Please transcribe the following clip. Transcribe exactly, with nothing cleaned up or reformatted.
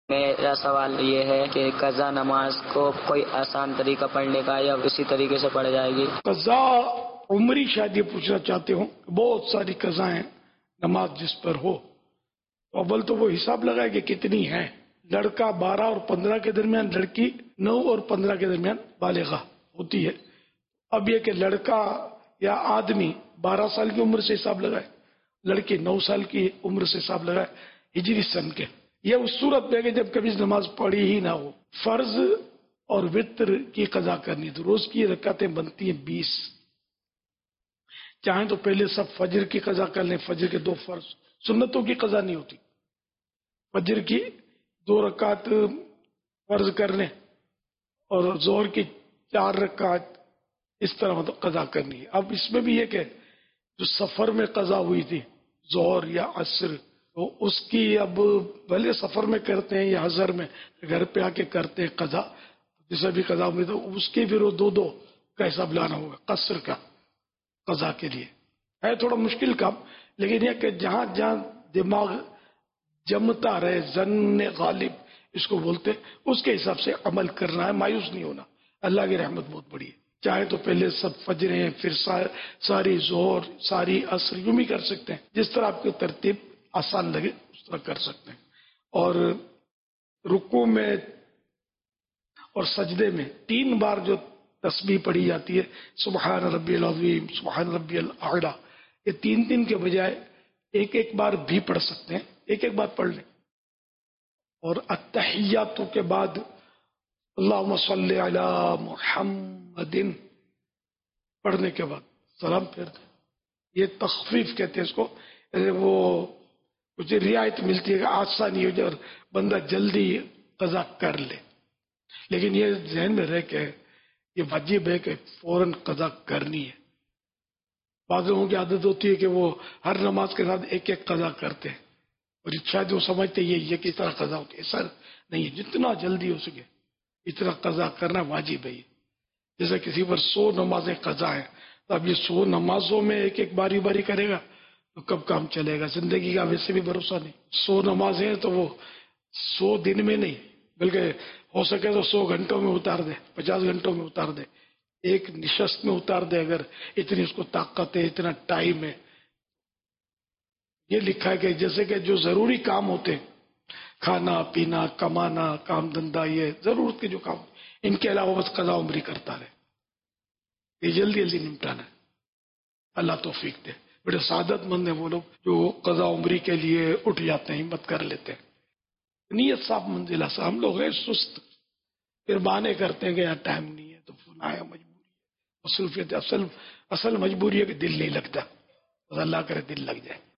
میرا سوال یہ ہے کہ قضا نماز کو کوئی آسان طریقہ پڑھنے کا یا اسی طریقے سے پڑھ جائے گی؟ قضا عمری شاید یہ پوچھنا چاہتے ہوں، بہت ساری قضا ہیں نماز جس پر ہو، اول تو وہ حساب لگائے کہ کتنی ہے۔ لڑکا بارہ اور پندرہ کے درمیان، لڑکی نو اور پندرہ کے درمیان بالغہ ہوتی ہے۔ اب یہ کہ لڑکا یا آدمی بارہ سال کی عمر سے حساب لگائے، لڑکی نو سال کی عمر سے حساب لگائے ہجری سن کے، یہ اس صورت میں کہ جب کبھی نماز پڑھی ہی نہ ہو۔ فرض اور وتر کی قضا کرنی تو روز کی رکعتیں بنتی ہیں بیس، چاہیں تو پہلے سب فجر کی قضا کر لیں، فجر کے دو فرض، سنتوں کی قضا نہیں ہوتی، فجر کی دو رکعت فرض کر لیں اور ظہر کی چار رکعت، اس طرح مطلب قضا کرنی ہے۔ اب اس میں بھی یہ کہ جو سفر میں قضا ہوئی تھی ظہر یا عصر، تو اس کی اب بھلے سفر میں کرتے ہیں یا حضر میں گھر پہ آ کے کرتے ہیں قضا، جسے بھی قضا ہوئی تو اس کی پھر وہ دو دو کا حساب لانا ہوگا قصر کا قضا کے لیے۔ ہے تھوڑا مشکل کام، لیکن یہ کہ جہاں جہاں دماغ جمتا رہے، ظن غالب اس کو بولتے، اس کے حساب سے عمل کرنا ہے، مایوس نہیں ہونا۔ اللہ کی رحمت بہت بڑی ہے، چاہے تو پہلے سب فجریں پھر ساری ظہر ساری عصر یوں بھی کر سکتے ہیں، جس طرح آپ کی ترتیب آسان لگے اس طرح کر سکتے ہیں۔ اور رکوع میں اور سجدے میں تین بار جو تسبیح پڑھی جاتی ہے، سبحان ربی العظیم، سبحان ربی الاعلی، یہ تین تین کے بجائے ایک ایک بار بھی پڑھ سکتے ہیں، ایک ایک بار پڑھ لیں۔ اور التحیات کے بعد اللہم صلی علی محمد پڑھنے کے بعد سلام پھیر دیں، یہ تخفیف کہتے ہیں اس کو، وہ مجھے رعایت ملتی ہے کہ آسانی ہو جائے اور بندہ جلدی قضا کر لے، لیکن یہ ذہن میں رہے کہ یہ واجب ہے کہ فوراً قضا کرنی ہے۔ بعض لوگوں کی عادت ہوتی ہے کہ وہ ہر نماز کے ساتھ ایک ایک قضا کرتے ہیں اور شاید وہ سمجھتے یہ یہ کس طرح قضا ہوتی ہے، ایسا نہیں ہے، جتنا جلدی ہو سکے اتنا قضا کرنا واجب ہے۔ جیسے کسی پر سو نمازیں قضا ہیں، تو اب یہ سو نمازوں میں ایک ایک باری باری کرے گا تو کب کام چلے گا؟ زندگی کا ویسے بھی بھروسہ نہیں۔ سو نمازیں تو وہ سو دن میں نہیں، بلکہ ہو سکے تو سو گھنٹوں میں اتار دے، پچاس گھنٹوں میں اتار دے، ایک نشست میں اتار دے، اگر اتنی اس کو طاقت ہے، اتنا ٹائم ہے۔ یہ لکھا ہے کہ جیسے کہ جو ضروری کام ہوتے ہیں، کھانا پینا کمانا کام دھندا، یہ ضرورت کے جو کام، ان کے علاوہ بس قضا عمری کرتا رہے، یہ جلدی جلدی نمٹانا ہے۔ اللہ توفیق دے۔ بڑے سعادت مند ہیں وہ لوگ جو قضا عمری کے لیے اٹھ جاتے ہیں، ہمت کر لیتے ہیں۔ نیت صاف منزلہ سے، ہم لوگ ہیں سست، پھر بہانے کرتے ہیں کہ یار ٹائم نہیں ہے تو فلاں ہے، مجبوری ہے، مصروفیت، اصل اصل مجبوری ہے کہ دل نہیں لگتا، بس اللہ کرے دل لگ جائے۔